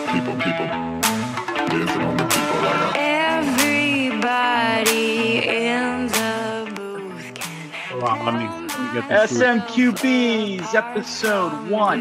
people. Dancing on the people like everybody in the booth can Hold on, let me get this. SMQBs, episode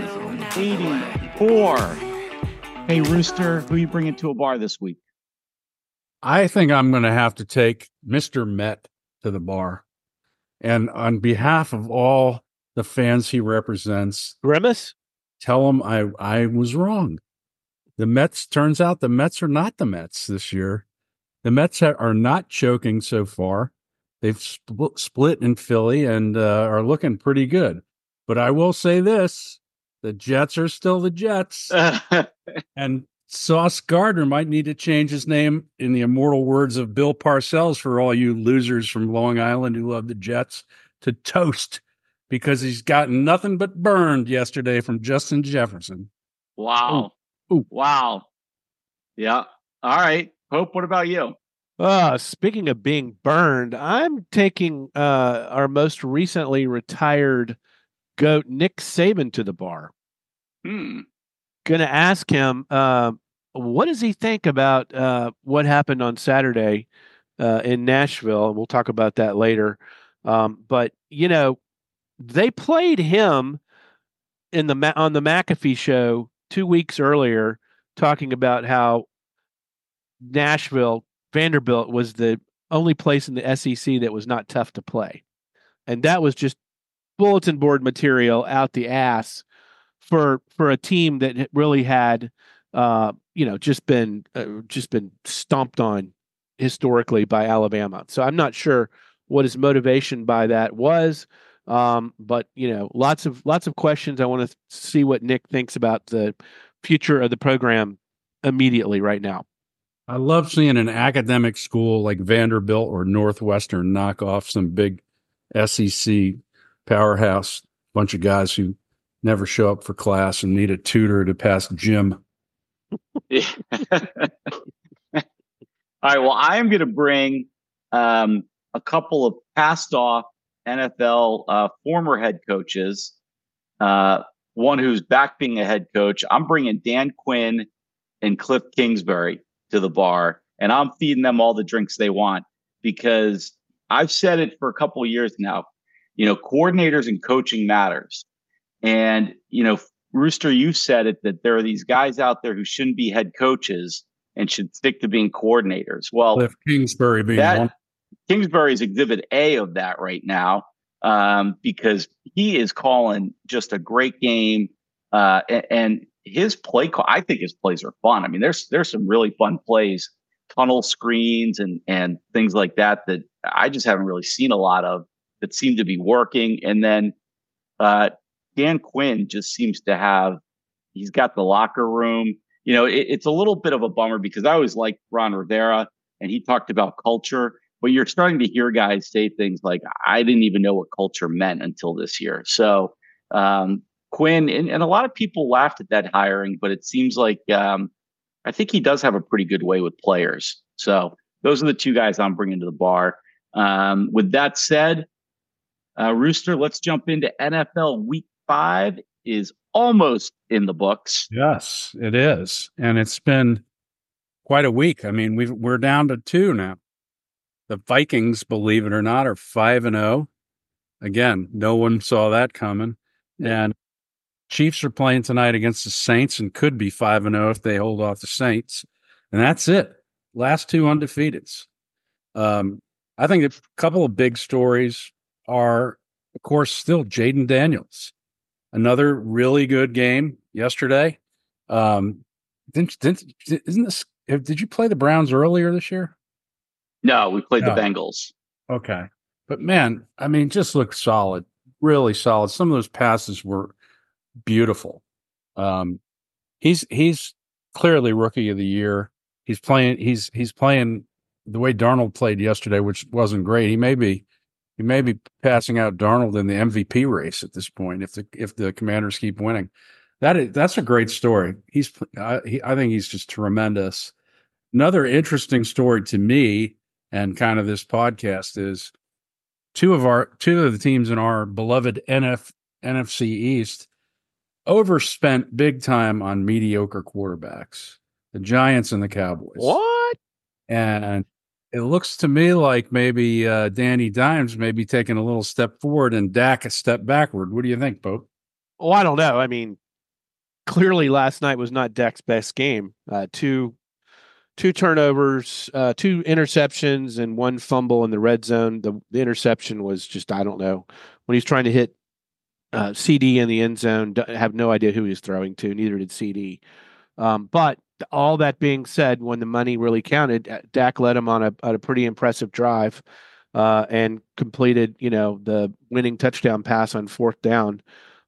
184. Hey, Rooster, who you bringing to a bar this week? I think I'm going to have to take Mr. Met to the bar. And on behalf of all the fans he represents, Grimace? tell him I was wrong. The Mets, turns out the Mets are not the Mets this year. The Mets are not choking so far. They've split in Philly and are looking pretty good. But I will say this, the Jets are still the Jets. And Sauce Gardner might need to change his name in the immortal words of Bill Parcells for all you losers from Long Island who love the Jets to Toast, because he's gotten nothing but burned yesterday from Justin Jefferson. Wow. Ooh. Wow. Yeah. All right. Hope, what about you? Speaking of being burned, I'm taking our most recently retired GOAT, Nick Saban, to the bar. Going to ask him, what does he think about what happened on Saturday in Nashville? And we'll talk about that later. But, you know, they played him on the McAfee show 2 weeks earlier, talking about how Vanderbilt was the only place in the SEC that was not tough to play. And that was just bulletin board material out the ass for a team that really had, just been stomped on historically by Alabama. So I'm not sure what his motivation by that was. But lots of questions. I want to see what Nick thinks about the future of the program immediately right now. I love seeing an academic school like Vanderbilt or Northwestern knock off some big SEC powerhouse, bunch of guys who never show up for class and need a tutor to pass gym. All right. Well, I am going to bring a couple of passed off NFL former head coaches, one who's back being a head coach. I'm bringing Dan Quinn and Cliff Kingsbury to the bar, and I'm feeding them all the drinks they want, because I've said it for a couple of years now. Coordinators and coaching matters. And, Rooster, you said it, that there are these guys out there who shouldn't be head coaches and should stick to being coordinators. Well, Cliff Kingsbury being one. Kingsbury is exhibit A of that right now, because he is calling just a great game. And his play call, I think his plays are fun. I mean, there's some really fun plays, tunnel screens and things like that I just haven't really seen a lot of that seem to be working. And then Dan Quinn just seems to he's got the locker room. It's a little bit of a bummer, because I always liked Ron Rivera and he talked about culture, but you're starting to hear guys say things like, I didn't even know what culture meant until this year. So Quinn, and a lot of people laughed at that hiring, but it seems like I think he does have a pretty good way with players. So those are the two guys I'm bringing to the bar. With that said, Rooster, let's jump into NFL Week 5 is almost in the books. Yes, it is. And it's been quite a week. I mean, we're down to 2 now. The Vikings, believe it or not, are 5-0. Again, no one saw that coming. And Chiefs are playing tonight against the Saints and could be 5-0 if they hold off the Saints. And that's it. Last 2 undefeateds. I think a couple of big stories are, of course, still Jaden Daniels. Another really good game yesterday. Did you play the Browns earlier this year? No, we played the Bengals. Okay. But man, I mean, just looked solid, really solid. Some of those passes were beautiful. He's clearly rookie of the year. He's playing the way Darnold played yesterday, which wasn't great. He may be passing out Darnold in the MVP race at this point if the Commanders keep winning. That's a great story. I think he's just tremendous. Another interesting story to me and kind of this podcast is two of the teams in our beloved NFC East overspent big time on mediocre quarterbacks, the Giants and the Cowboys. What? And it looks to me like maybe Danny Dimes may be taking a little step forward and Dak a step backward. What do you think, Pope? Oh, I don't know. I mean, clearly last night was not Dak's best game. Two turnovers, two interceptions, and one fumble in the red zone. The interception was just, I don't know. When he's trying to hit CD in the end zone, have no idea who he's throwing to. Neither did CD. But all that being said, when the money really counted, Dak led him on a pretty impressive drive and completed, the winning touchdown pass on fourth down.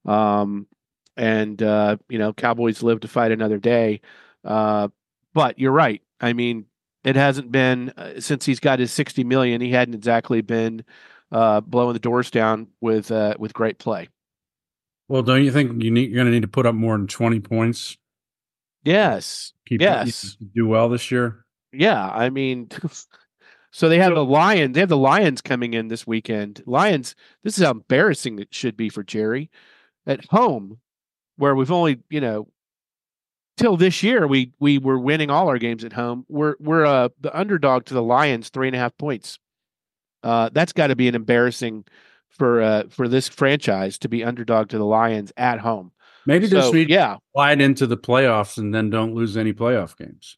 Cowboys live to fight another day. But you're right. I mean, it hasn't been since he's got his $60 million. He hadn't exactly been blowing the doors down with great play. Well, don't you think you're going to need to put up more than 20 points? Yes. Do well this year. Yeah. I mean, so they have the Lions. They have the Lions coming in this weekend. Lions. This is how embarrassing it should be for Jerry at home, where we've only, till this year we were winning all our games at home. We're the underdog to the Lions, 3.5 points. That's got to be an embarrassing for this franchise to be underdog to the Lions at home. Maybe this week, slide into the playoffs and then don't lose any playoff games.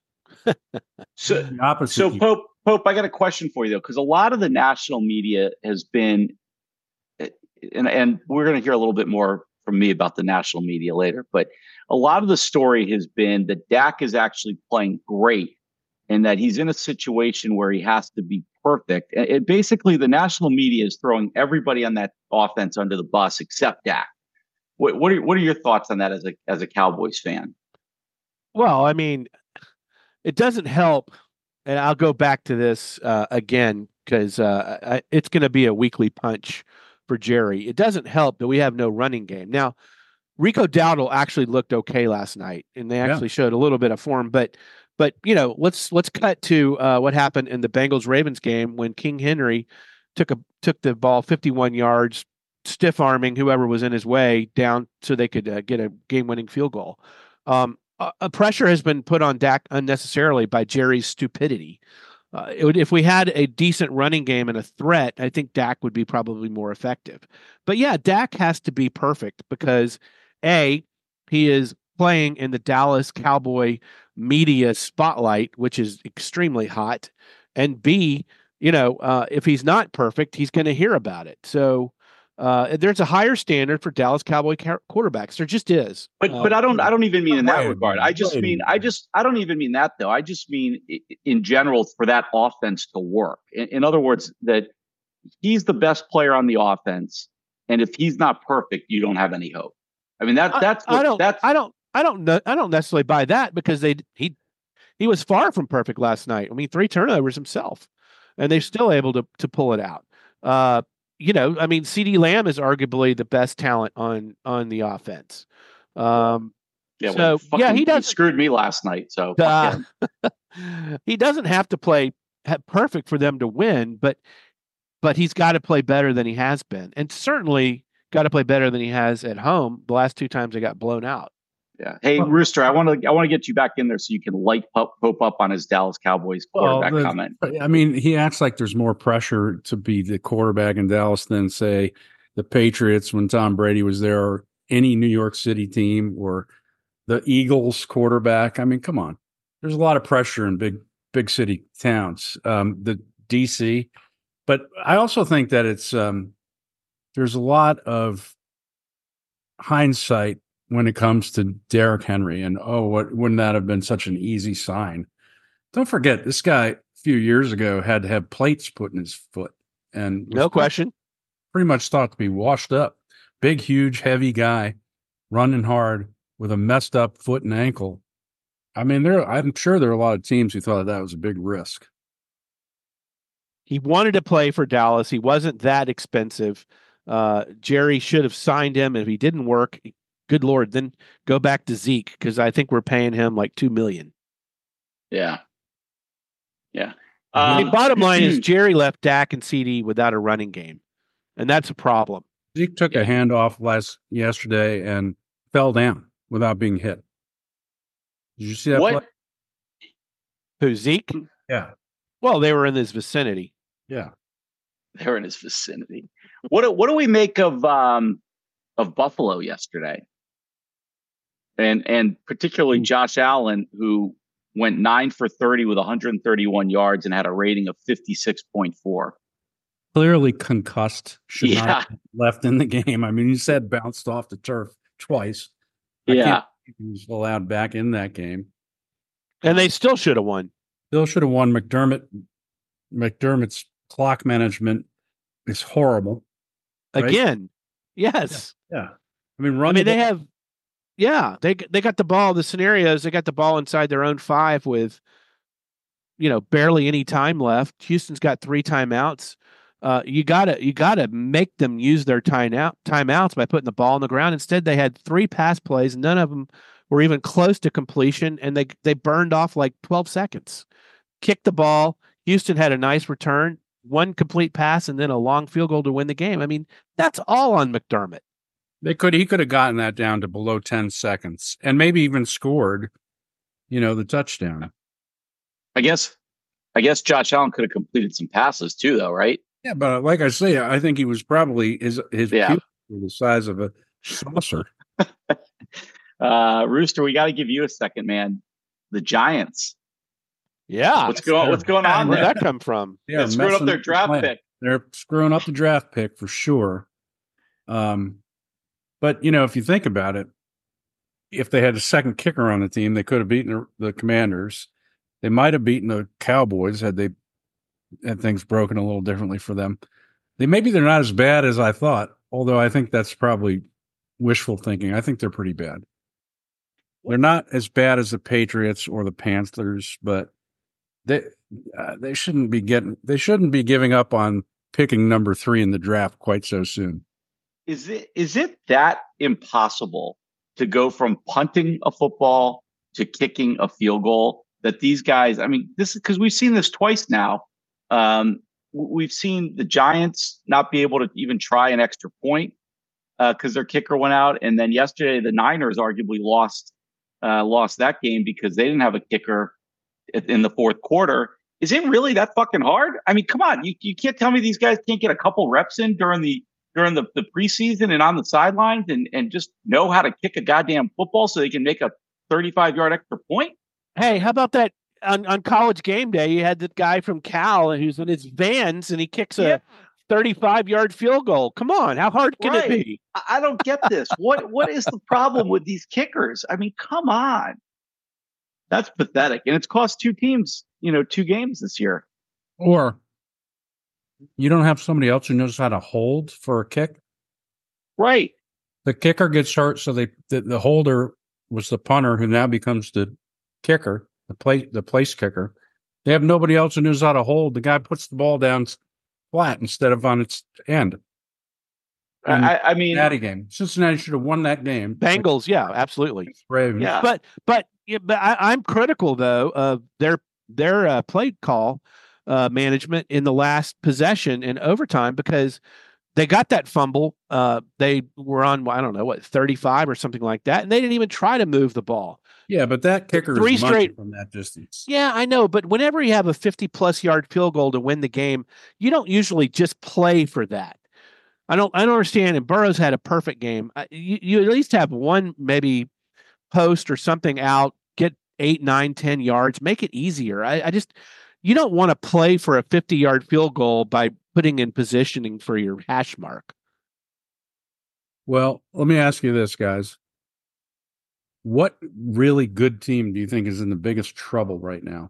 So Pope, I got a question for you though, because a lot of the national media has been, and we're going to hear a little bit more from me about the national media later, but a lot of the story has been that Dak is actually playing great and that he's in a situation where he has to be perfect. And basically, the national media is throwing everybody on that offense under the bus except Dak. What are your thoughts on that as a Cowboys fan? Well, I mean, it doesn't help, and I'll go back to this again because it's going to be a weekly punch for Jerry. It doesn't help that we have no running game. Now, Rico Dowdle actually looked okay last night, and they actually showed a little bit of form. But let's cut to what happened in the Bengals-Ravens game when King Henry took the ball 51 yards, stiff arming whoever was in his way down so they could get a game-winning field goal. A pressure has been put on Dak unnecessarily by Jerry's stupidity. If we had a decent running game and a threat, I think Dak would be probably more effective. But yeah, Dak has to be perfect because A, he is playing in the Dallas Cowboy media spotlight, which is extremely hot. And B, if he's not perfect, he's going to hear about it. So there's a higher standard for Dallas Cowboy quarterbacks. There just is. But I don't even mean in that regard. I don't even mean that though. I just mean in general for that offense to work. In other words, that he's the best player on the offense, and if he's not perfect, you don't have any hope. I mean I don't necessarily buy that because he was far from perfect last night. I mean, 3 turnovers himself, and they're still able to pull it out. I mean, CeeDee Lamb is arguably the best talent on the offense. He screwed me last night. So he doesn't have to play perfect for them to win, but he's got to play better than he has been, and certainly got to play better than he has at home. The last 2 times they got blown out. Yeah. Hey, Rooster, I want to get you back in there so you can light Pope up on his Dallas Cowboys quarterback comment. I mean, he acts like there's more pressure to be the quarterback in Dallas than, say, the Patriots when Tom Brady was there, or any New York City team, or the Eagles quarterback. I mean, come on. There's a lot of pressure in big city towns, the DC. But I also think that it's there's a lot of hindsight when it comes to Derrick Henry, and wouldn't that have been such an easy sign? Don't forget, this guy a few years ago had to have plates put in his foot, and no question, pretty much thought to be washed up. Big, huge, heavy guy, running hard with a messed up foot and ankle. I mean, I'm sure there are a lot of teams who thought that was a big risk. He wanted to play for Dallas. He wasn't that expensive. Jerry should have signed him. If he didn't work, good Lord, then go back to Zeke, because I think we're paying him like $2 million. Yeah. Yeah. The bottom line is Jerry left Dak and CD without a running game, and that's a problem. Zeke took a handoff yesterday, and fell down without being hit. Did you see that play? What? Who, Zeke? Yeah. Well, they were in this vicinity. Yeah. They're in his vicinity. What do we make of Buffalo yesterday? And particularly Josh Allen, who went 9 for 30 with 131 yards and had a rating of 56.4. Clearly concussed, should not Yeah. have been left in the game. I mean, you said bounced off the turf twice. I Yeah. can't believe he was allowed back in that game. And they still should have won. Bill should have won. McDermott's clock management is horrible. Right? Again. Yes. Yeah. I mean, They got the ball, the scenarios, they got the ball inside their own 5 with, barely any time left. Houston's got 3 timeouts. You gotta make them use their timeouts by putting the ball on the ground. Instead, they had 3 pass plays. None of them were even close to completion, and they burned off like 12 seconds. Kicked the ball. Houston had a nice return, 1 complete pass, and then a long field goal to win the game. I mean, that's all on McDermott. He could have gotten that down to below 10 seconds and maybe even scored, the touchdown. I guess Josh Allen could have completed some passes too, though, right? Yeah, but like I say, I think he was probably his pupils were the size of a saucer. Rooster, we got to give you a second, man. The Giants. Yeah. What's going on Where'd there? that come from? They're screwing up their draft pick. They're screwing up the draft pick for sure. But if you think about it, if they had a second kicker on the team, they could have beaten the Commanders. They might have beaten the Cowboys had things broken a little differently for them. Maybe they're not as bad as I thought, although I think that's probably wishful thinking. I think they're pretty bad. They're not as bad as the Patriots or the Panthers, but they shouldn't be giving up on picking number 3 in the draft quite so soon. Is it that impossible to go from punting a football to kicking a field goal that these guys, I mean, this is because we've seen this twice now. We've seen the Giants not be able to even try an extra point because their kicker went out. And then yesterday, the Niners arguably lost that game because they didn't have a kicker in the fourth quarter. Is it really that fucking hard? I mean, come on. You can't tell me these guys can't get a couple reps in during the preseason and on the sidelines and just know how to kick a goddamn football so they can make a 35-yard extra point? Hey, how about that on College Game Day? You had the guy from Cal who's in his Vans and he kicks a 35-yard field goal. Come on, how hard can it be? I don't get this. What is the problem with these kickers? I mean, come on. That's pathetic. And it's cost 2 teams, 2 games this year. Or you don't have somebody else who knows how to hold for a kick. Right. The kicker gets hurt, so the holder was the punter who now becomes the kicker, the place kicker. They have nobody else who knows how to hold. The guy puts the ball down flat instead of on its end. I mean, Cincinnati game. Cincinnati should have won that game. Bengals, yeah, absolutely. Ravens. Yeah. But I'm critical though of their play call management in the last possession in overtime because they got that fumble. They were on 35 or something like that, and they didn't even try to move the ball. Yeah, but that kicker Three is straight from that distance. Yeah, I know, but whenever you have a 50-plus yard field goal to win the game, you don't usually just play for that. I don't understand. And Burrows had a perfect game. You at least have one maybe post or something out, get 8, 9, 10 yards, make it easier. You don't want to play for a 50-yard field goal by putting in positioning for your hash mark. Well, let me ask you this, guys. What really good team do you think is in the biggest trouble right now?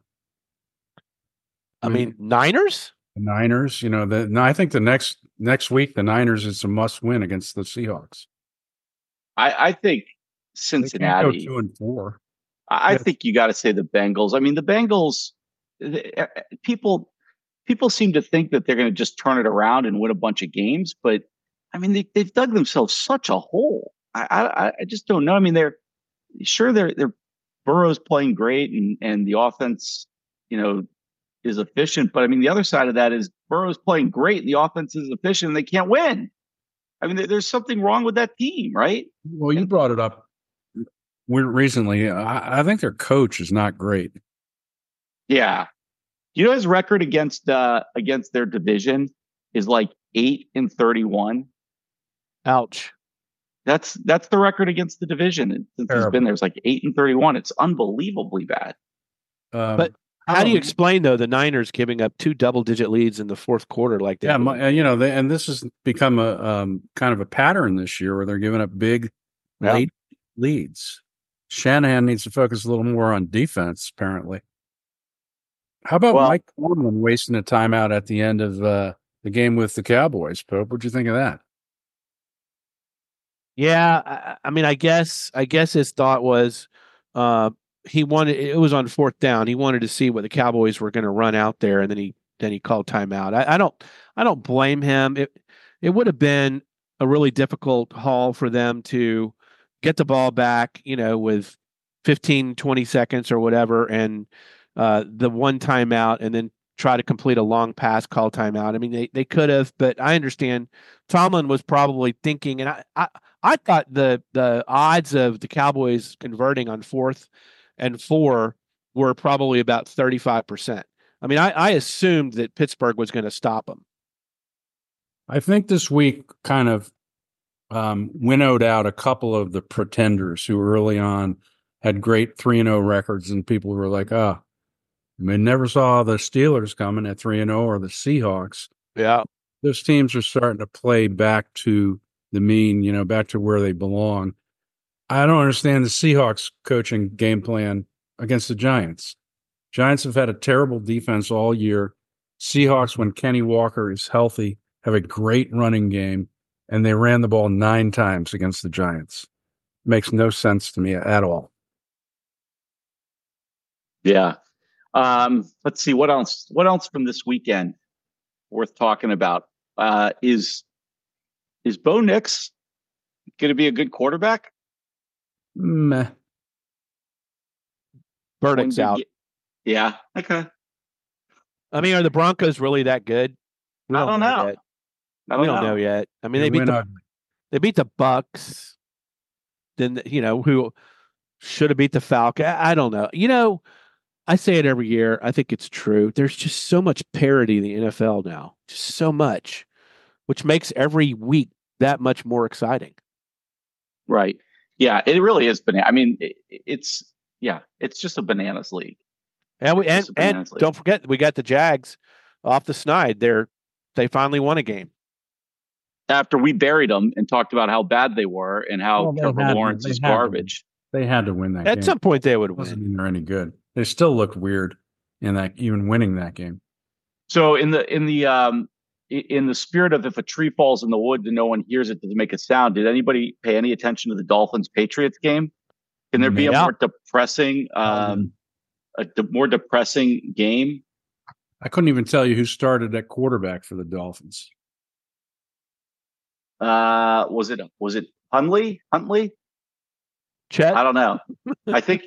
I mean, Niners? The Niners, I think the next week, the Niners is a must win against the Seahawks. I think Cincinnati. They can't go 2-4. I think you got to say the Bengals. I mean, the Bengals, people seem to think that they're going to just turn it around and win a bunch of games, but I mean, they've dug themselves such a hole. I just don't know. I mean, they're Burrow's playing great and the offense, is efficient. But I mean, the other side of that is Burrow's playing great. The offense is efficient and they can't win. I mean, there's something wrong with that team, right? Well, you brought it up recently. I think their coach is not great. Yeah. You know, his record against their division is like 8-31. Ouch. That's the record against the division. And since he's been there, it's like 8-31. It's unbelievably bad. But how do you explain though the Niners giving up 2 double-digit leads in the fourth quarter like that? Yeah, and this has become a kind of a pattern this year where they're giving up big late leads. Shanahan needs to focus a little more on defense, apparently. How about Mike Tomlin wasting a timeout at the end of the game with the Cowboys, Pope? What'd you think of that? Yeah, I mean, I guess his thought was he wanted, it was on fourth down. He wanted to see what the Cowboys were going to run out there, and then he called timeout. I don't blame him. It would have been a really difficult haul for them to get the ball back, with 15, 20 seconds or whatever, and the one timeout, and then try to complete a long pass, call timeout. I mean, they could have, but I understand Tomlin was probably thinking, and I thought the odds of the Cowboys converting on 4th and 4 were probably about 35%. I mean, I assumed that Pittsburgh was going to stop them. I think this week kind of winnowed out a couple of the pretenders who early on had great 3-0 records, and people were like, we never saw the Steelers coming at 3-0 or the Seahawks. Yeah. Those teams are starting to play back to the mean, back to where they belong. I don't understand the Seahawks coaching game plan against the Giants. Giants have had a terrible defense all year. Seahawks, when Kenny Walker is healthy, have a great running game, and they ran the ball 9 times against the Giants. Makes no sense to me at all. Yeah. Let's see what else from this weekend worth talking about. Is Bo Nix going to be a good quarterback? Meh. Verdict's out. Yeah. Okay. I mean, are the Broncos really that good? I don't know. We don't know yet. I mean, they beat the Bucks. Then who should have beat the Falcons? I don't know. I say it every year. I think it's true. There's just so much parity in the NFL now, just so much, which makes every week that much more exciting. Right. Yeah, it really is banana. I mean, it's just a bananas league. And don't forget, we got the Jags off the snide. They finally won a game after we buried them and talked about how bad they were and how Trevor Lawrence is garbage. They had to win that game. At some point, they would win. Doesn't mean they're any good. They still look weird in that, even winning that game. So in the spirit of if a tree falls in the wood and no one hears it, does it make a sound? Did anybody pay any attention to the Dolphins-Patriots game? Can there be a more depressing, more depressing game? I couldn't even tell you who started at quarterback for the Dolphins. Was it Huntley? Chet? I don't know. I think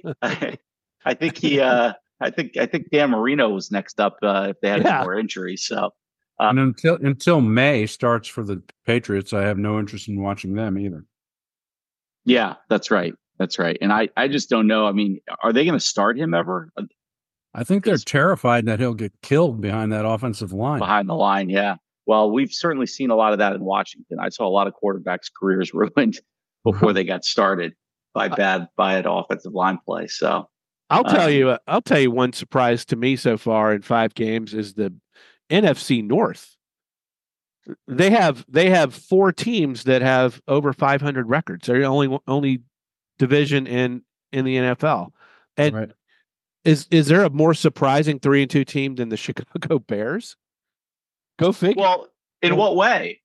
Dan Marino was next up if they had any more injuries. So and until May starts for the Patriots, I have no interest in watching them either. Yeah, that's right. And I just don't know. I mean, are they going to start him ever? I think they're terrified that he'll get killed behind that offensive line. Behind the line, yeah. Well, we've certainly seen a lot of that in Washington. I saw a lot of quarterbacks' careers ruined before they got started by an offensive line play. So I'll tell you one surprise to me so far in 5 games is the NFC North. They have 4 teams that have over 500 records. They're the only division in the NFL. And right. Is there a more surprising 3-2 team than the Chicago Bears? Go figure. Well, in what way?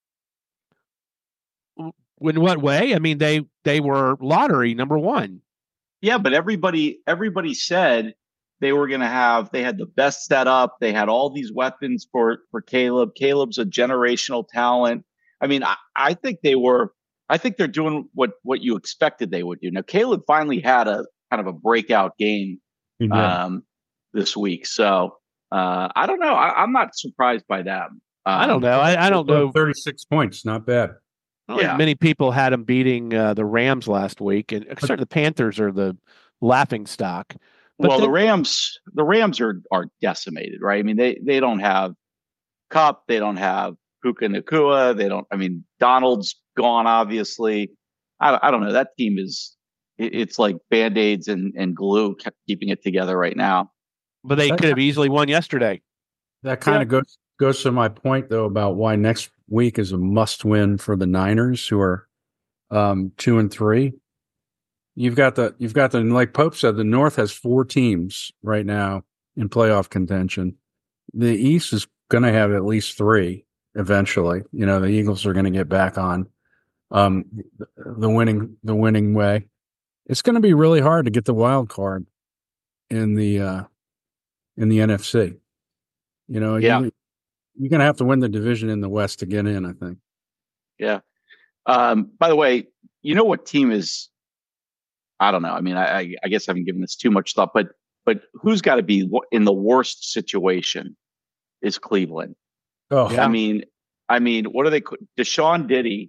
In what way? I mean, they were lottery number 1. Yeah, but everybody said they were going to have. They had the best setup. They had all these weapons for Caleb. Caleb's a generational talent. I mean, I think they were. I think they're doing what you expected they would do. Now, Caleb finally had a kind of a breakout game this week. So I don't know. I'm not surprised by them. I don't know. I don't know. 36 points, not bad. I don't think many people had them beating the Rams last week, and certainly the Panthers are the laughing stock. But well, the Rams are decimated, right? I mean, they don't have Kupp, they don't have Puka Nacua, they don't. I mean, Donald's gone, obviously. I don't know. That team it's like Band-Aids and glue keeping it together right now. But they could have easily won yesterday. That kind of goes to my point, though, about why next week is a must-win for the Niners, who are 2-3. You've got the like Pope said, the North has 4 teams right now in playoff contention. The East is going to have at least 3 eventually. You know, the Eagles are going to get back on the winning way. It's going to be really hard to get the wild card in the NFC. You know, you're going to have to win the division in the West to get in, I think. Yeah. By the way, you know what team is? I don't know. I mean, I guess I haven't given this too much thought, but who's got to be in the worst situation is Cleveland. Oh, yeah. I mean, what are they? Deshaun Diddy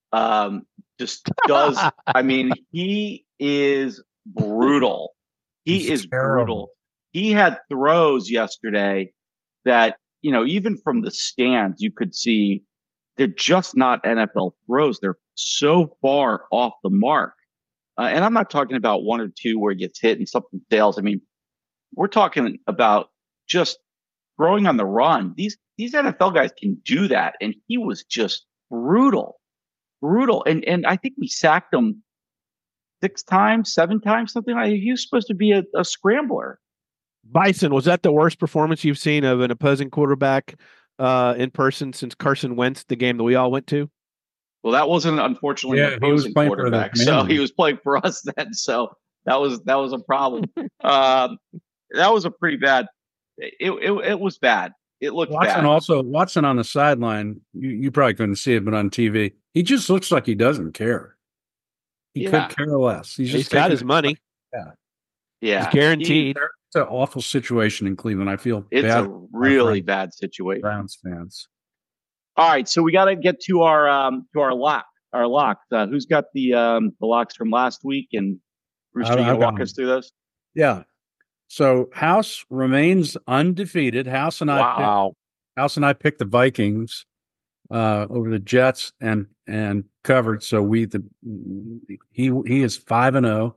just does. I mean, he is brutal. He is brutal. He had throws yesterday that, you know, even from the stands, you could see they're just not NFL throws. They're so far off the mark. And I'm not talking about 1 or 2 where he gets hit and something fails. I mean, we're talking about just throwing on the run. These NFL guys can do that. And he was just brutal. And I think we sacked him 6 times, 7 times, something like that. He was supposed to be a scrambler. Bison, was that the worst performance you've seen of an opposing quarterback in person since Carson Wentz, the game that we all went to? Well, that wasn't unfortunately an opposing quarterback, so he was playing for us then. So that was a problem. That was a pretty bad. It was bad. It looked bad. Watson on the sideline. You probably couldn't see it, but on TV, he just looks like he doesn't care. He could care less. He's got his money. Yeah, he's guaranteed. It's an awful situation in Cleveland. I feel it's bad. A really bad situation. Browns fans. All right, so we got to get to our lock. Our locks. Who's got the locks from last week? And Bruce, can you walk us through those? Yeah. So House remains undefeated. House and I picked the Vikings over the Jets and covered. So he is 5-0.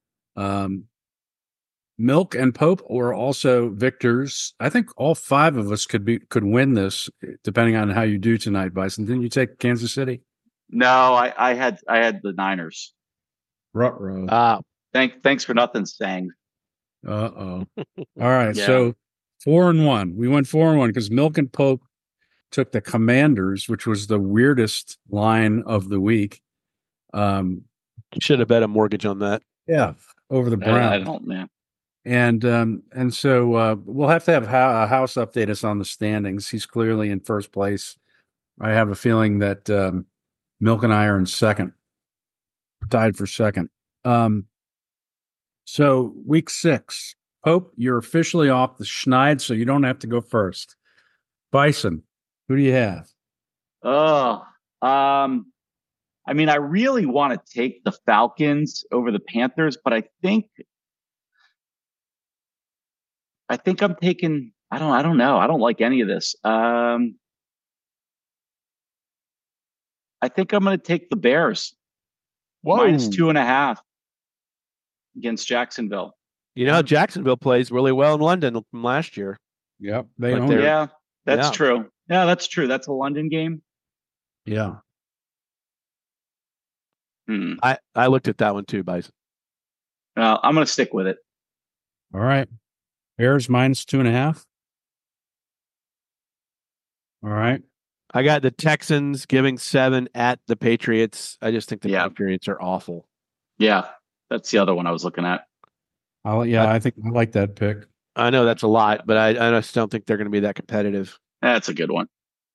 Milk and Pope were also victors. I think all 5 of us could win this, depending on how you do tonight, Bison. Didn't you take Kansas City? No, I had the Niners. Ruh-roh. Thanks for nothing, Sang. All right, so 4-1. We went 4-1 because Milk and Pope took the Commanders, which was the weirdest line of the week. Should have bet a mortgage on that. Yeah, over the Browns. I don't, man. And so we'll have to have House update us on the standings. He's clearly in first place. I have a feeling that Milk and I are in second, tied for second. So week 6, Pope, you're officially off the schneid, so you don't have to go first. Bison, who do you have? I mean, I really want to take the Falcons over the Panthers, but I think I'm taking. I don't know. I don't like any of this. I think I'm going to take the Bears. -2.5 against Jacksonville. You know, Jacksonville plays really well in London from last year. Yep, that's true. Yeah, that's true. That's a London game. Yeah. I looked at that one too, Bison. I'm going to stick with it. All right. Bears -2.5. All right. I got the Texans giving 7 at the Patriots. I just think the Patriots are awful. Yeah, that's the other one I was looking at. I think I like that pick. I know that's a lot, but I just don't think they're going to be that competitive. That's a good one.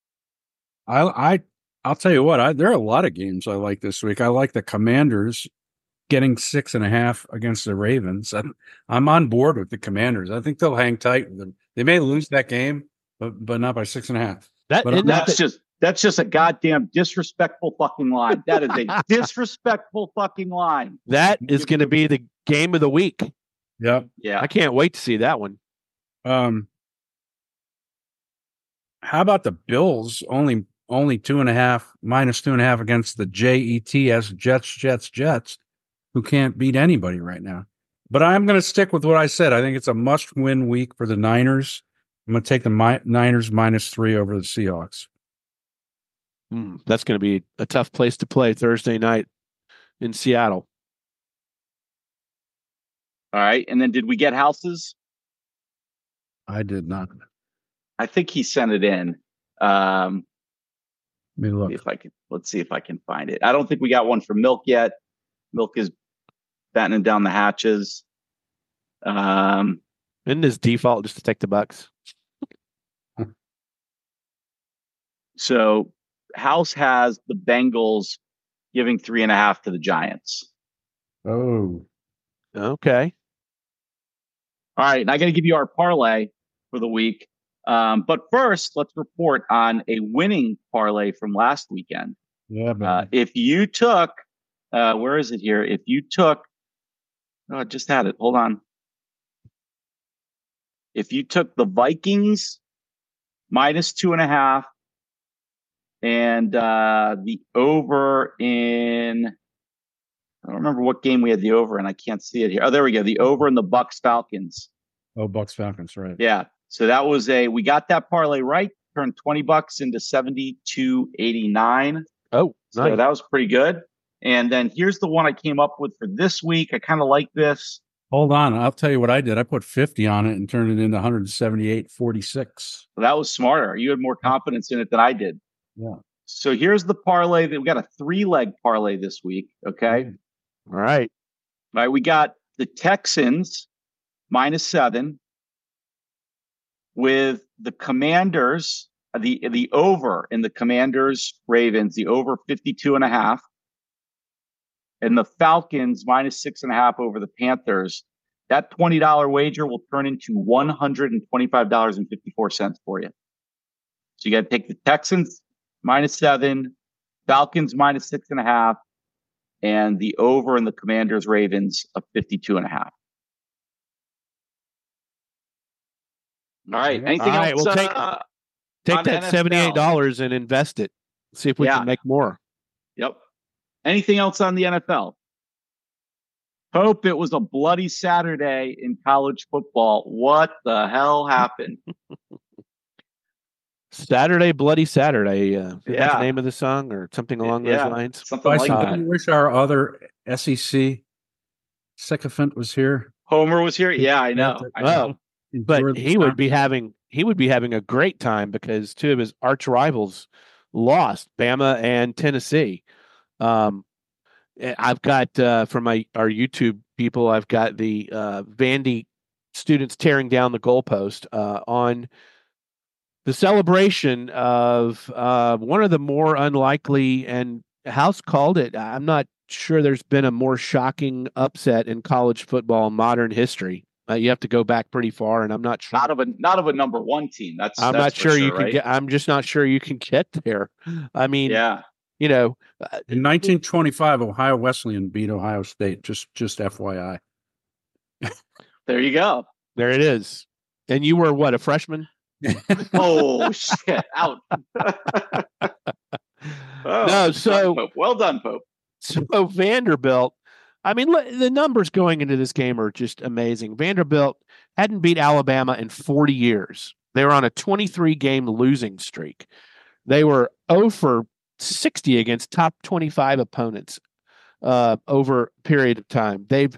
I'll tell you what, there are a lot of games I like this week. I like the Commanders getting 6.5 against the Ravens. I'm on board with the Commanders. I think they'll hang tight with them. They may lose that game, but not by 6.5. That's That's just a goddamn disrespectful fucking line. That is a disrespectful fucking line. That is going to be the game of the week. Yeah. Yeah. I can't wait to see that one. How about the Bills? Only 2.5, minus 2.5 against the Jets, who can't beat anybody right now. But I'm going to stick with what I said. I think it's a must-win week for the Niners. I'm going to take the Niners -3 over the Seahawks. That's going to be a tough place to play Thursday night in Seattle. All right. And then did we get houses? I did not. I think he sent it in. Let me look. Let's see if I can find it. I don't think we got one from Milk yet. Milk is battening down the hatches. Isn't his default just to take the Bucks? So House has the Bengals giving 3.5 to the Giants. Oh. Okay. All right. And I got to give you our parlay for the week. But first, let's report on a winning parlay from last weekend. Yeah, man. If you took, where is it here? If you took, I just had it. Hold on. If you took the Vikings -2.5 and the over in, I don't remember what game we had the over, and I can't see it here. Oh, there we go. The over in the Bucks Falcons. Oh, Bucks Falcons, right? Yeah. So that was we got that parlay right. Turned $20 into $72.89. Oh, so nice. that was pretty good. And then here's the one I came up with for this week. I kind of like this. Hold on, I'll tell you what I did. I put 50 on it and turned it into 178.46. So that was smarter. You had more confidence in it than I did. Yeah. So here's the parlay that we got a 3-leg parlay this week. Okay. All right. All right. We got the Texans -7 with the Commanders, the over in the Commanders Ravens, the over 52.5. And the Falcons -6.5 over the Panthers. That $20 wager will turn into $125.54 for you. So you got to take the Texans -7, Falcons -6.5, and the over in the Commanders Ravens of 52.5. All right. Anything All right, else? we'll take on that NFL? $78 and invest it. See if we can make more. Yep. Anything else on the NFL? Hope it was a bloody Saturday in college football. What the hell happened? Saturday, Bloody Saturday. Is that the Yeah. name of the song or something along those lines? Something like Bison, that. I wish our other SEC sycophant was here. Homer was here. Yeah, I know. I know. Oh, but he would be having a great time because two of his arch rivals lost, Bama and Tennessee. I've got from our YouTube people, I've got the Vandy students tearing down the goalpost on the celebration of one of the more unlikely, and House called it. I'm not sure there's been a more shocking upset in college football in modern history. You have to go back pretty far, and I'm not sure. Not of a number one team. I'm not sure you can right? get. I'm just not sure you can get there. I mean, Yeah. you know, In 1925, Ohio Wesleyan beat Ohio State. Just FYI. There you go. there it is. And you were what, a freshman? Oh shit! Out. No, so- Pope. Well done, Pope. So Vanderbilt, I mean, the numbers going into this game are just amazing. Vanderbilt hadn't beat Alabama in 40 years. They were on a 23-game losing streak. They were 0 for 60 against top 25 opponents over a period of time. They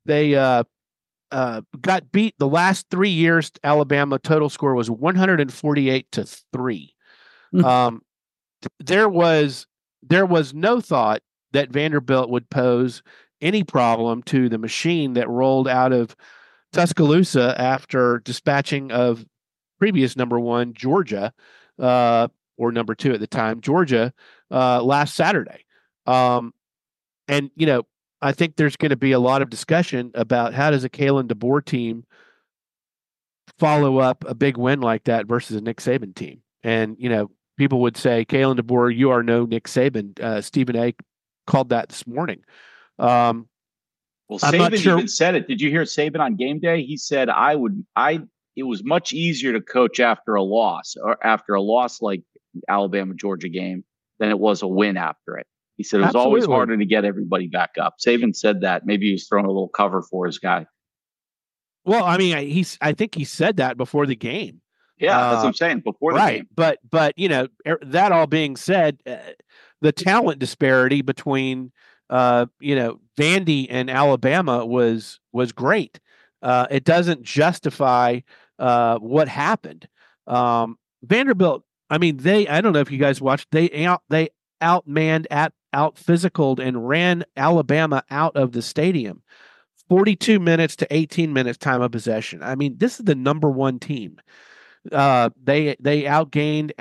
got beat the last 3 years. Alabama total score was 148-3. There was no thought that Vanderbilt would pose any problem to the machine that rolled out of Tuscaloosa after dispatching of previous number one Georgia, or number two at the time, Georgia, last Saturday. And, you know, I think there's going to be a lot of discussion about how does a Kalen DeBoer team follow up a big win like that versus a Nick Saban team. And, you know, people would say, Kalen DeBoer, you are no Nick Saban. Stephen A. called that this morning. Well, I'm not Saban sure. even said it. Did you hear Saban on game day? He said, it was much easier to coach after a loss like Alabama Georgia game than it was a win after it. He said it was always Absolutely. harder to get everybody back up. Saban said that. Maybe he was throwing a little cover for his guy. Well, I mean, I think he said that before the game. Yeah, that's what I'm saying. Before the game. But that all being said, the talent disparity between Vandy and Alabama was great. It doesn't justify what happened. Vanderbilt, I mean, I don't know if you guys watched, they outmanned, out-physicaled and ran Alabama out of the stadium. 42 minutes to 18 minutes time of possession. I mean, this is the number one team. They outgained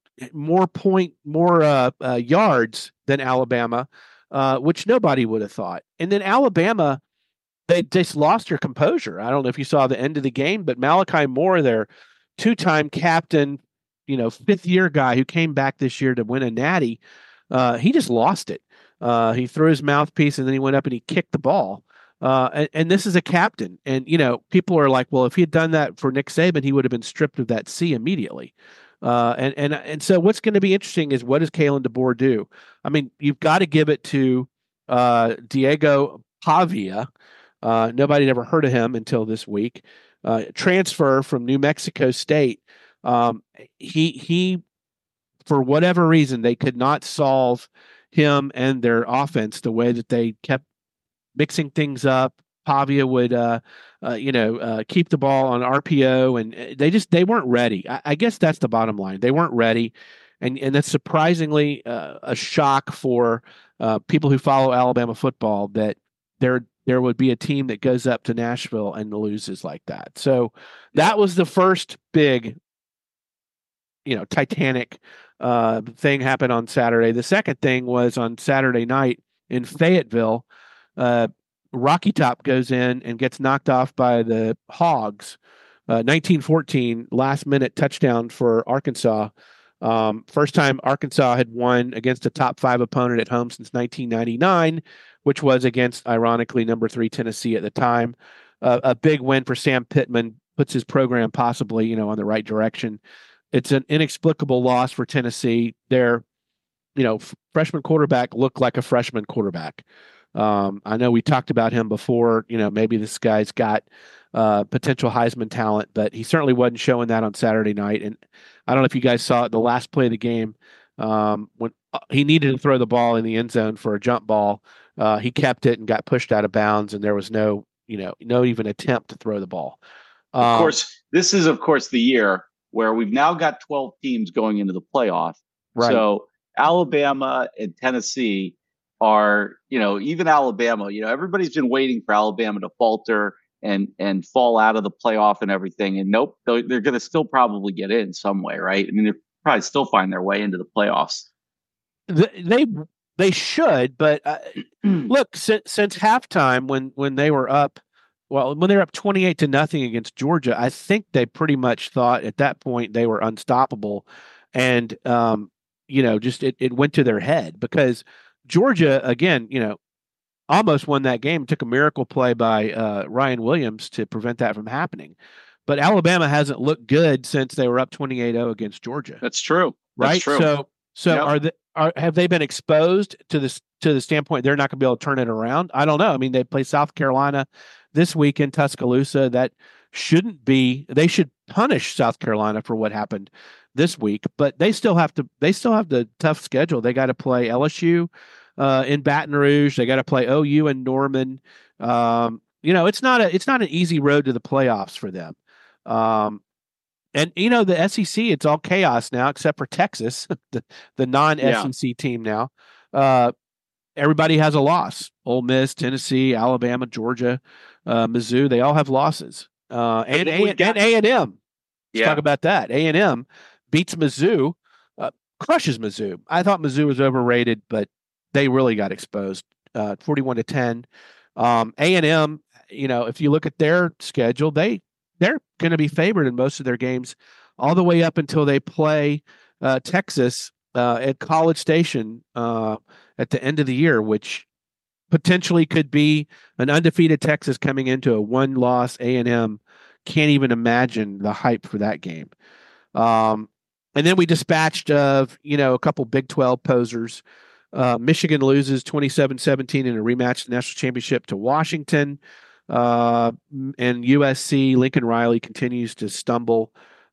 more yards than Alabama, which nobody would have thought. And then Alabama, they just lost their composure. I don't know if you saw the end of the game, but Malachi Moore, their two-time captain, fifth-year guy who came back this year to win a natty, he just lost it. He threw his mouthpiece and then he went up and he kicked the ball. And this is a captain. And, people are like, well, if he had done that for Nick Saban, he would have been stripped of that C immediately. And so what's going to be interesting is what does Kalen DeBoer do? I mean, you've got to give it to Diego Pavia. Nobody had ever heard of him until this week. Transfer from New Mexico State. He, for whatever reason, they could not solve him and their offense the way that they kept mixing things up. Pavia would, keep the ball on RPO, and they weren't ready. I guess that's the bottom line. They weren't ready, and that's surprisingly a shock for people who follow Alabama football that there would be a team that goes up to Nashville and loses like that. So that was the first big, Titanic thing happened on Saturday. The second thing was on Saturday night in Fayetteville. Rocky Top goes in and gets knocked off by the Hogs. 1914 last-minute touchdown for Arkansas. First time Arkansas had won against a top 5 opponent at home since 1999, which was against, ironically, number 3 Tennessee at the time. A big win for Sam Pittman, puts his program possibly, on the right direction. It's an inexplicable loss for Tennessee. Their, freshman quarterback looked like a freshman quarterback. I know we talked about him before. Maybe this guy's got potential Heisman talent, but he certainly wasn't showing that on Saturday night. And I don't know if you guys saw it, the last play of the game, when he needed to throw the ball in the end zone for a jump ball, he kept it and got pushed out of bounds, and there was no even attempt to throw the ball. Of course, this is, the year where we've now got 12 teams going into the playoff. Right. So Alabama and Tennessee are, even Alabama, everybody's been waiting for Alabama to falter and fall out of the playoff and everything. And nope, they're going to still probably get in some way, right? I mean, they'll probably still find their way into the playoffs. They should, but look, since halftime when they were up, when they were up 28-0 against Georgia, I think they pretty much thought at that point they were unstoppable, and just it went to their head because Georgia, again, almost won that game. It took a miracle play by Ryan Williams to prevent that from happening. But Alabama hasn't looked good since they were up 28-0 against Georgia. That's true. Right? That's true. So Yep. have they been exposed to the standpoint they're not going to be able to turn it around? I don't know. I mean, they play South Carolina this week in Tuscaloosa. That shouldn't be. They should punish South Carolina for what happened this week, but they still have the tough schedule. They got to play LSU in Baton Rouge. They got to play OU in Norman. It's not an easy road to the playoffs for them. And the SEC, it's all chaos now except for Texas, the non-SEC team now. Everybody has a loss. Ole Miss, Tennessee, Alabama, Georgia, Mizzou, they all have losses. And A&M. Let's talk about that. A&M beats Mizzou, crushes Mizzou. I thought Mizzou was overrated, but they really got exposed, 41-10. A&M, if you look at their schedule, they're going to be favored in most of their games all the way up until they play Texas at College Station at the end of the year, which potentially could be an undefeated Texas coming into a one-loss A&M. Can't even imagine the hype for that game. And then we dispatched a couple Big 12 posers. Michigan loses 27-17 in a rematch of the national championship to Washington. And USC, Lincoln Riley continues to stumble.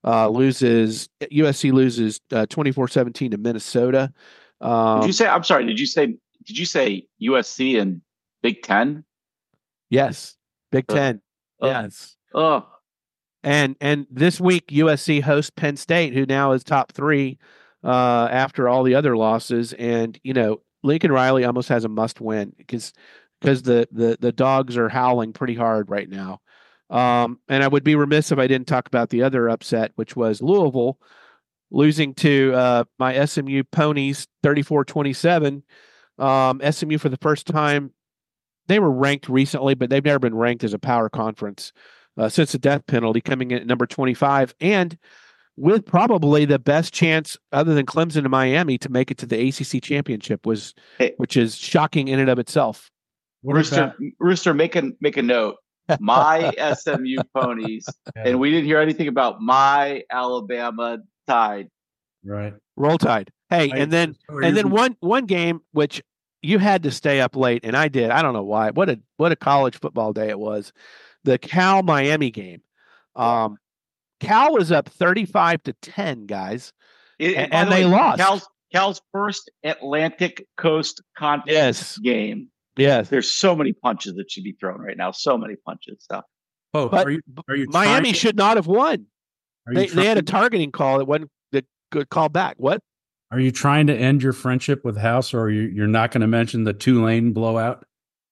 USC loses 24-17 to Minnesota. Did you say? I'm sorry. Did you say USC and Big Ten? Yes, Big Ten. Yes. Oh. And this week USC hosts Penn State, who now is top 3 after all the other losses. And Lincoln Riley almost has a must win because the dogs are howling pretty hard right now. And I would be remiss if I didn't talk about the other upset, which was Louisville losing to my SMU Ponies 34-27. SMU for the first time, they were ranked recently, but they've never been ranked as a power conference since the death penalty, coming in at number 25, and with probably the best chance other than Clemson and Miami to make it to the ACC championship, which is shocking in and of itself. Rooster, make a note. My SMU Ponies, and we didn't hear anything about my Alabama Tide. Right. Roll Tide. Hey, and then one game which you had to stay up late, and I did. I don't know why. What a college football day it was. The Cal Miami game. Cal was up 35-10, guys, and they lost. Cal's first Atlantic Coast Conference game. Yes, there's so many punches that should be thrown right now. So many punches. So. Oh, but are you Miami should not have won. They had a targeting call that wasn't the good call back. What? Are you trying to end your friendship with House, or you're not going to mention the Tulane blowout?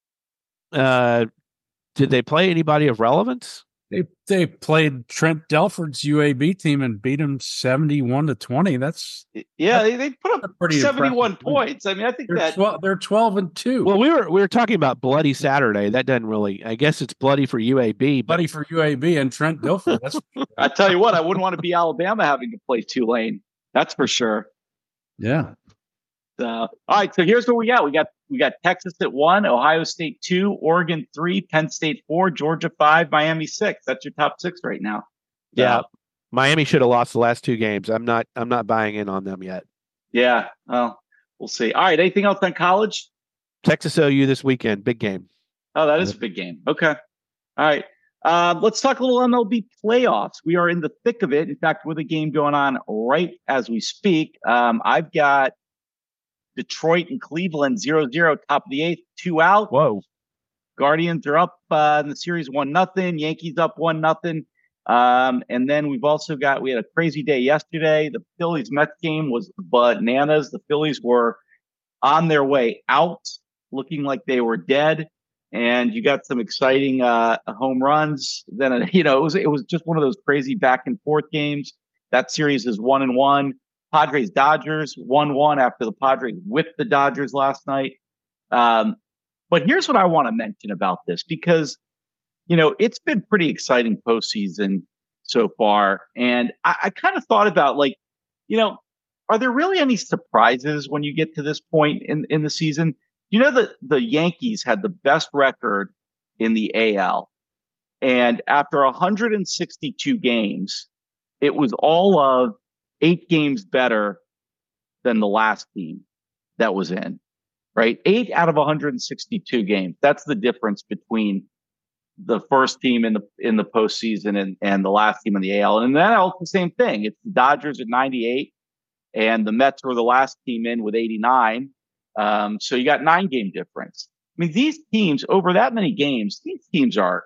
Did they play anybody of relevance? They played Trent Delford's UAB team and beat them 71-20. They put up 71 points. I mean, I think they're 12-2. Well, we were talking about Bloody Saturday. That doesn't really. I guess it's bloody for UAB. Bloody for UAB and Trent Dilfer. I tell you what, I wouldn't want to be Alabama having to play Tulane. That's for sure. Yeah. All right, so here's what we got. We got Texas at 1, Ohio State 2, Oregon 3, Penn State 4, Georgia 5, Miami 6. That's your top 6 right now. Yeah, Miami should have lost the last 2 games. I'm not buying in on them yet. Yeah, well, we'll see. All right, anything else on college? Texas OU this weekend, big game. Oh, that is a big game. Okay, all right. Let's talk a little MLB playoffs. We are in the thick of it. In fact, with a game going on right as we speak. I've got Detroit and Cleveland 0-0, top of the 8th, 2 out. Whoa. Guardians are up in the series 1-0. Yankees up 1-0. And then we had a crazy day yesterday. The Phillies Mets game was bananas. The Phillies were on their way out, looking like they were dead. And you got some exciting home runs. Then it was just one of those crazy back and forth games. That series is 1-1. Padres Dodgers 1-1 after the Padres whipped the Dodgers last night. But here's what I want to mention about this, because, it's been pretty exciting postseason so far. And I kind of thought about, are there really any surprises when you get to this point in the season? The Yankees had the best record in the AL. And after 162 games, it was all of 8 games better than the last team that was in, right? 8 out of 162 games. That's the difference between the first team in the postseason and the last team in the AL. And in the NL, it's the same thing. It's the Dodgers at 98, and the Mets were the last team in with 89. So you got 9-game difference. I mean, these teams over that many games, these teams are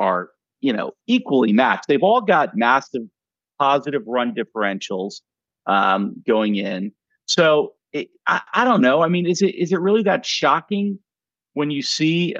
equally matched. They've all got massive positive run differentials going in. So I don't know. I mean, is it really that shocking when you see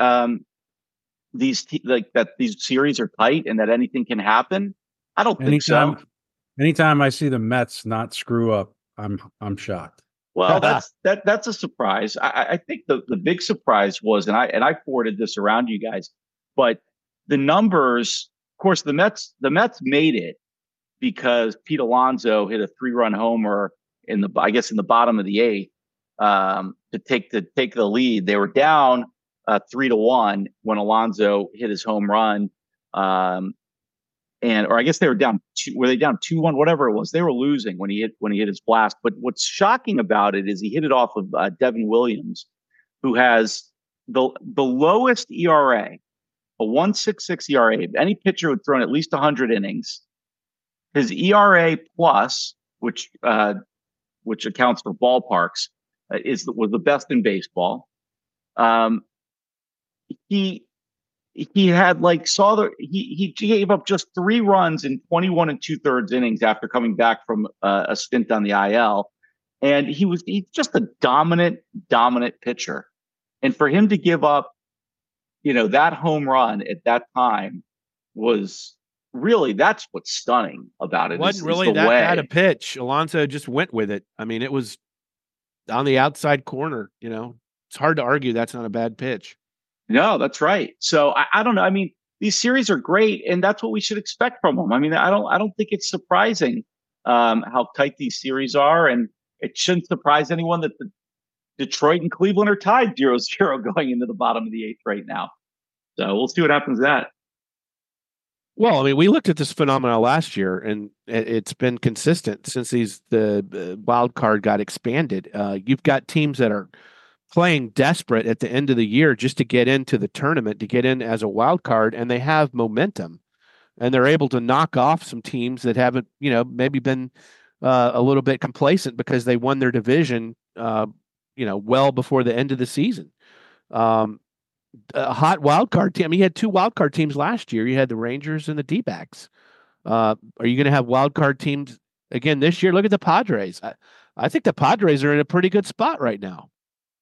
these series are tight and that anything can happen? I don't think so. Anytime I see the Mets not screw up, I'm shocked. Well, that's a surprise. I think the big surprise was, and I forwarded this around to you guys, but the numbers. Of course, the Mets made it because Pete Alonso hit a 3-run homer I guess in the bottom of the eighth, to take the lead. They were down 3-1 when Alonso hit his home run. Or I guess they were down were they down 2-1, whatever it was. They were losing when he hit his blast. But what's shocking about it is he hit it off of Devin Williams, who has the lowest ERA, a 1.66 ERA. Any pitcher who had thrown at least 100 innings, his ERA plus, which accounts for ballparks, was the best in baseball. He had he gave up just 3 runs in 21 2/3 innings after coming back from a stint on the IL, and he's just a dominant pitcher. And for him to give up, that home run at that time was really, that's what's stunning about it. It wasn't really that bad a pitch. Alonso just went with it. I mean, it was on the outside corner. It's hard to argue that's not a bad pitch. No, that's right. So I don't know. I mean, these series are great, and that's what we should expect from them. I mean, I don't think it's surprising how tight these series are, and it shouldn't surprise anyone that the Detroit and Cleveland are tied 0-0 going into the bottom of the eighth right now. So we'll see what happens to that. Well, I mean, we looked at this phenomenon last year, and it's been consistent since the wild card got expanded. You've got teams that are playing desperate at the end of the year just to get into the tournament, to get in as a wild card, and they have momentum, and they're able to knock off some teams that haven't, maybe been a little bit complacent because they won their division, well before the end of the season. A hot wild card team. I mean, you had 2 wild card teams last year. You had the Rangers and the D-backs. Are you going to have wild card teams again this year? Look at the Padres. I think the Padres are in a pretty good spot right now.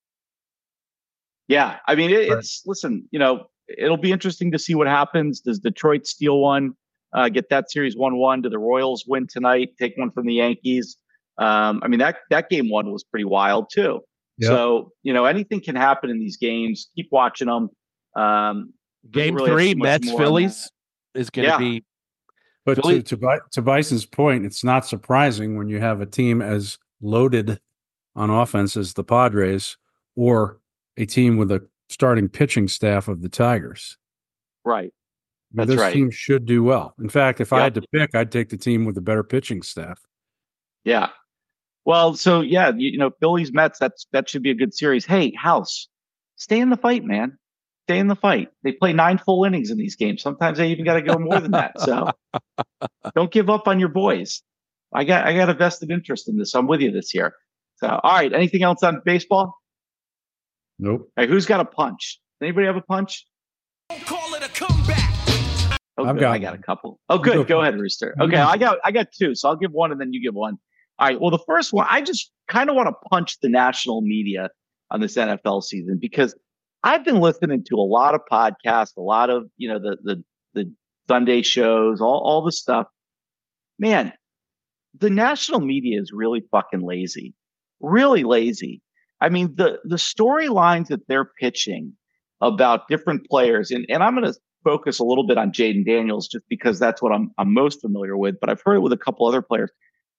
Yeah, I mean, listen, it'll be interesting to see what happens. Does Detroit steal one, get that series 1-1? Do the Royals win tonight, take one from the Yankees? I mean, that game 1 was pretty wild too. Yep. So, anything can happen in these games. Keep watching them. Game really 3, Mets Phillies is going to be. But to Bison's point, it's not surprising when you have a team as loaded on offense as the Padres, or a team with a starting pitching staff of the Tigers. Right. That's right. This team should do well. In fact, if I had to pick, I'd take the team with the better pitching staff. Yeah. Well, so yeah, Phillies Mets, that should be a good series. Hey, House, stay in the fight, man. Stay in the fight. They play 9 full innings in these games. Sometimes they even got to go more than that. So don't give up on your boys. I got a vested interest in this. I'm with you this year. So, all right. Anything else on baseball? Nope. Hey, who's got a punch? Anybody have a punch? Don't call it a comeback. Oh, I got a couple. Oh, good. Go ahead, Rooster. Okay, I got 2, so I'll give one and then you give one. All right. Well, the first one, I just kind of want to punch the national media on this NFL season, because I've been listening to a lot of podcasts, a lot of the Sunday shows, all the stuff. Man, the national media is really fucking lazy. Really lazy. I mean, the storylines that they're pitching about different players, and I'm going to focus a little bit on Jaden Daniels just because that's what I'm most familiar with, but I've heard it with a couple other players.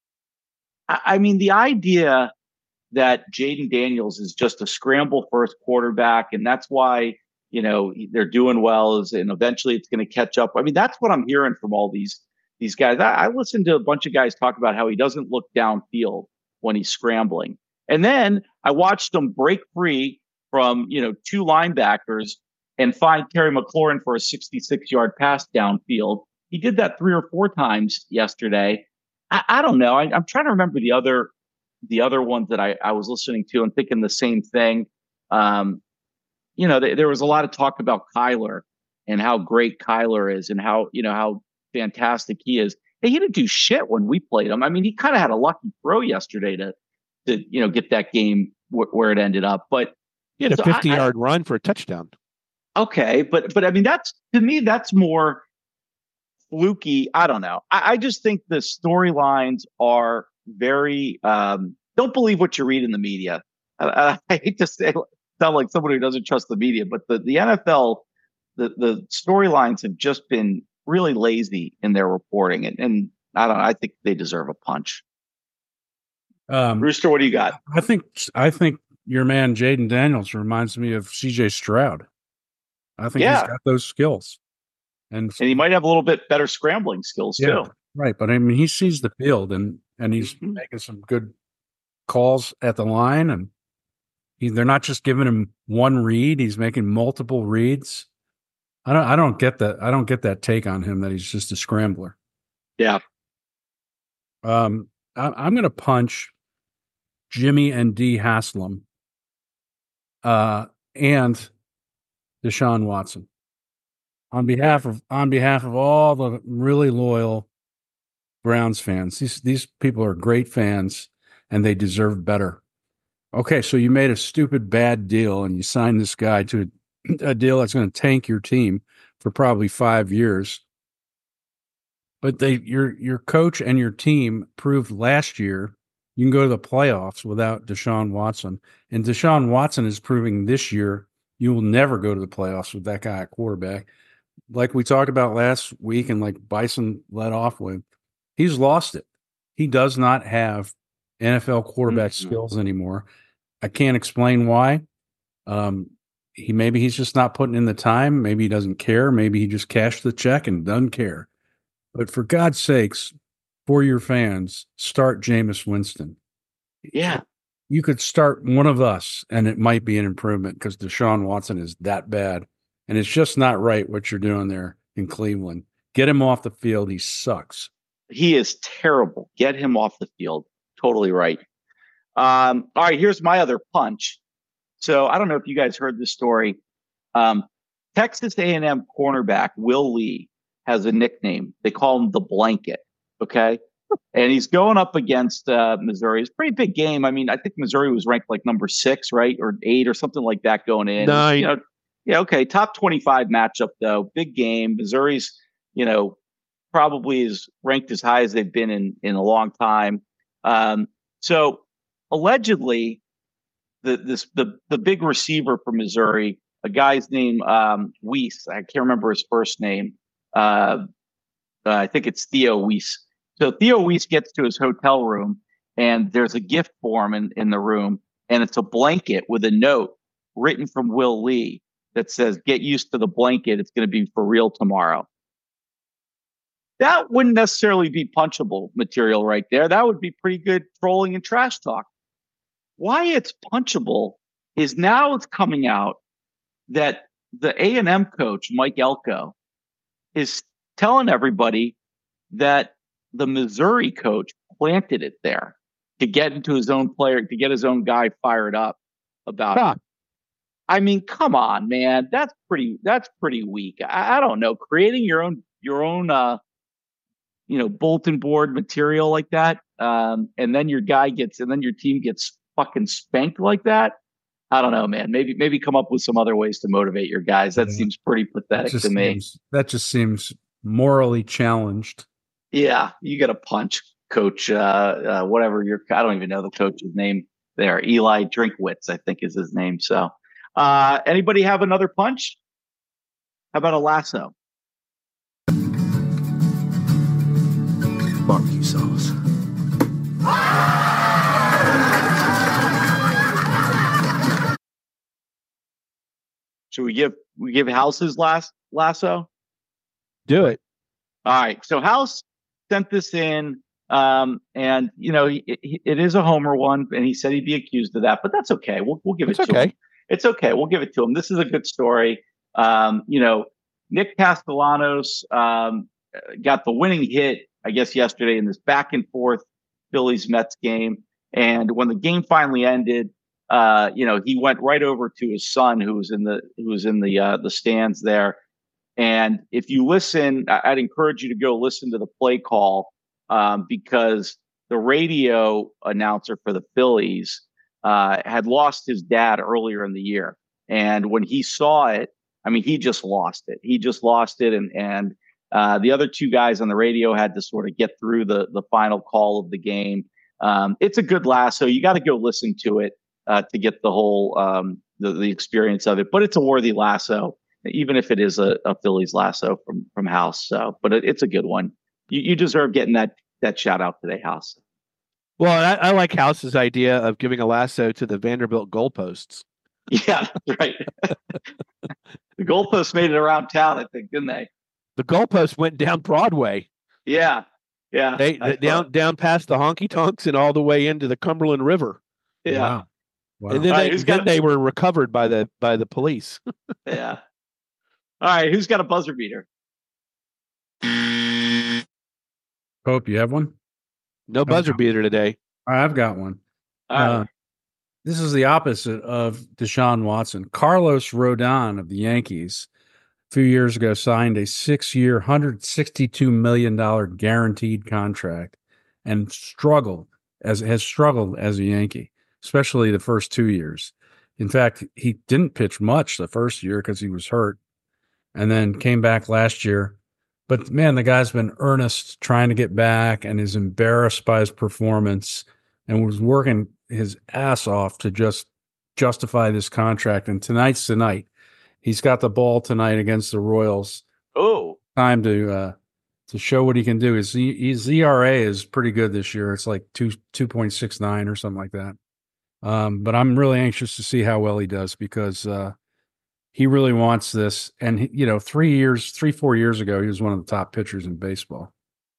I mean, the idea that Jaden Daniels is just a scramble first quarterback, and that's why, they're doing well, and eventually it's going to catch up. I mean, that's what I'm hearing from all these guys. I listened to a bunch of guys talk about how he doesn't look downfield when he's scrambling. And then I watched him break free from, 2 linebackers and find Terry McLaurin for a 66-yard pass downfield. He did that 3 or 4 times yesterday. I don't know. I'm trying to remember the other ones that I was listening to and thinking the same thing. There was a lot of talk about Kyler and how great Kyler is and how fantastic he is. Hey, he didn't do shit when we played him. I mean, he kind of had a lucky throw yesterday to get that game where it ended up. But he had a 50-yard run for a touchdown. Okay, but I mean, to me that's more fluky. I don't know. I just think the storylines are very don't believe what you read in the media. I hate to sound like someone who doesn't trust the media, but the NFL, the storylines have just been really lazy in their reporting, and I don't know. I think they deserve a punch. Rooster, what do you got? I think your man Jaden Daniels reminds me of CJ Stroud. I think he's got those skills, and he might have a little bit better scrambling skills too. Right. But I mean, he sees the field and he's making some good calls at the line, and they're not just giving him one read; he's making multiple reads. I don't get that. I don't get that take on him that he's just a scrambler. Yeah. I'm going to punch Jimmy and D Haslam, and Deshaun Watson on behalf of all the really loyal Browns fans. These people are great fans, and they deserve better. Okay, so you made a stupid bad deal, and you signed this guy to a deal that's going to tank your team for probably 5 years. But your coach and your team proved last year you can go to the playoffs without Deshaun Watson. And Deshaun Watson is proving this year you will never go to the playoffs with that guy at quarterback. Like we talked about last week and like Bison led off with, he's lost it. He does not have NFL quarterback skills anymore. I can't explain why. Maybe he's just not putting in the time. Maybe he doesn't care. Maybe he just cashed the check and doesn't care. But for God's sakes, for your fans, start Jameis Winston. Yeah. You could start one of us, and it might be an improvement because Deshaun Watson is that bad. And it's just not right what you're doing there in Cleveland. Get him off the field. He sucks. He is terrible. Get him off the field. Totally right. All right, here's my other punch. So I don't know if you guys heard this story. Texas A&M cornerback Will Lee has a nickname. They call him the Blanket. Okay. And he's going up against Missouri. It's a pretty big game. I mean, I think Missouri was ranked like number 6, right? Or 8 or something like that going in. 9. Okay. Top 25 matchup, though. Big game. Missouri's, probably is ranked as high as they've been in a long time. So allegedly, the big receiver for Missouri, a guy's name Weiss. I can't remember his first name. I think it's Theo Weiss. So Theo Weiss gets to his hotel room, and there's a gift for him in the room, and it's a blanket with a note written from Will Lee that says, "Get used to the blanket. It's going to be for real tomorrow." That wouldn't necessarily be punchable material right there. That would be pretty good trolling and trash talk. Why it's punchable is now it's coming out that the A&M coach, Mike Elko, is telling everybody that the Missouri coach planted it there to get into his own player, to get his own guy fired up about it. I mean, come on, man. That's pretty weak. I don't know. Creating your own bulletin board material like that. And then your team gets fucking spanked like that. I don't know, man. Maybe come up with some other ways to motivate your guys. That seems pretty pathetic to me. That just seems morally challenged. Yeah, you got to punch coach, whatever I don't even know the coach's name there. Eli Drinkwitz, I think is his name. So, anybody have another punch? How about a lasso? Barbecue sauce. Should we give House his last lasso? Do it. All right. So House sent this in, and it is a homer one, and he said he'd be accused of that, but that's okay. We'll give it to him. It's okay. We'll give it to him. This is a good story. Nick Castellanos got the winning hit, I guess, yesterday in this back and forth Phillies Mets game, and when the game finally ended, he went right over to his son, who was in the stands there. And if you listen, I'd encourage you to go listen to the play call, because the radio announcer for the Phillies had lost his dad earlier in the year. And when he saw it, I mean, he just lost it. And the other two guys on the radio had to sort of get through the final call of the game. It's a good lasso. You got to go listen to it to get the whole the experience of it. But it's a worthy lasso, even if it is a Phillies lasso from House. So, but it's a good one. You deserve getting that shout out today, House. Well, I like House's idea of giving a lasso to the Vanderbilt goalposts. Yeah, that's right. The goalposts made it around town, I think, didn't they? The goalpost went down Broadway. Yeah, yeah. Down past the honky tonks and all the way into the Cumberland River. Yeah, Wow. And then they were recovered by the police. yeah. All right, who's got a buzzer beater? Pope, you have one? No buzzer beater today. I've got one. All right. This is the opposite of Deshaun Watson. Carlos Rodon of the Yankees a few years ago signed a 6-year, $162 million guaranteed contract and has struggled as a Yankee, especially the first 2 years. In fact, he didn't pitch much the first year because he was hurt, and then came back last year. But man, the guy's been earnest trying to get back and is embarrassed by his performance and was working his ass off to just justify this contract. And tonight's the night. He's got the ball tonight against the Royals. Oh, Time to show what he can do. His ERA is pretty good this year. It's like 2.69 or something like that. But I'm really anxious to see how well he does because he really wants this. And, 4 years ago, he was one of the top pitchers in baseball.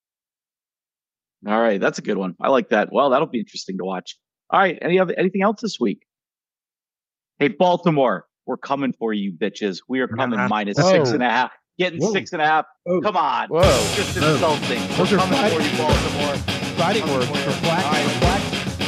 all right. That's a good one. I like that. Well, that'll be interesting to watch. All right. Anything else this week? Hey, Baltimore, we're coming for you, bitches. We are coming minus 6.5. Getting 6.5. Come on. Whoa. Just insulting. Those We're are coming for you, Baltimore. Fighting words for black.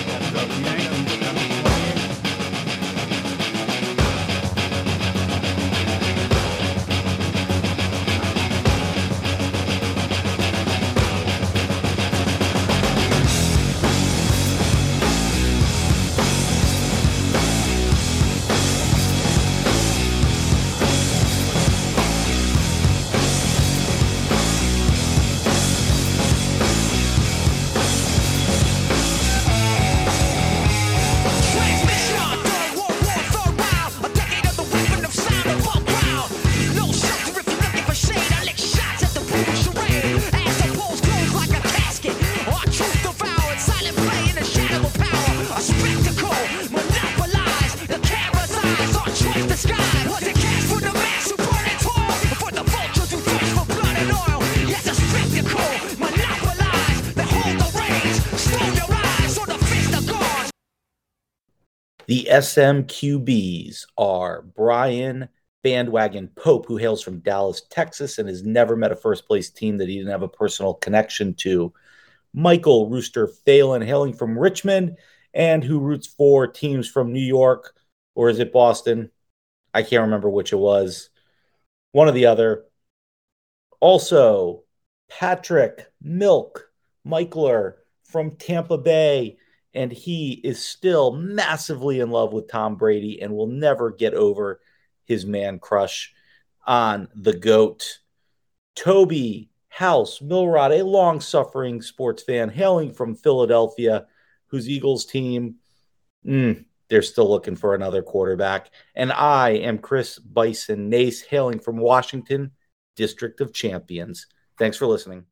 The SMQBs are Brian Bandwagon Pope, who hails from Dallas, Texas, and has never met a first-place team that he didn't have a personal connection to. Michael Rooster Phelan, hailing from Richmond, and who roots for teams from New York, or is it Boston? I can't remember which it was. One or the other. Also, Patrick Milk Michler from Tampa Bay, and he is still massively in love with Tom Brady and will never get over his man crush on the GOAT. Toby House Milrod, a long-suffering sports fan hailing from Philadelphia, whose Eagles team, they're still looking for another quarterback. And I am Chris Bison Nace, hailing from Washington, District of Champions. Thanks for listening.